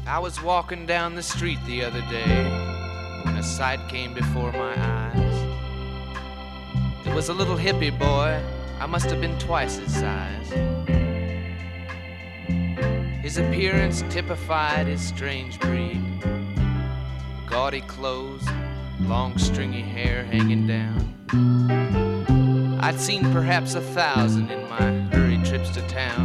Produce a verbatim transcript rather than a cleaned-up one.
I was walking down the street the other day when a sight came before my eyes. It was a little hippie boy, I must have been twice his size. His appearance typified his strange breed. Gaudy clothes, long stringy hair hanging down. I'd seen perhaps a thousand in my hurried trips to town.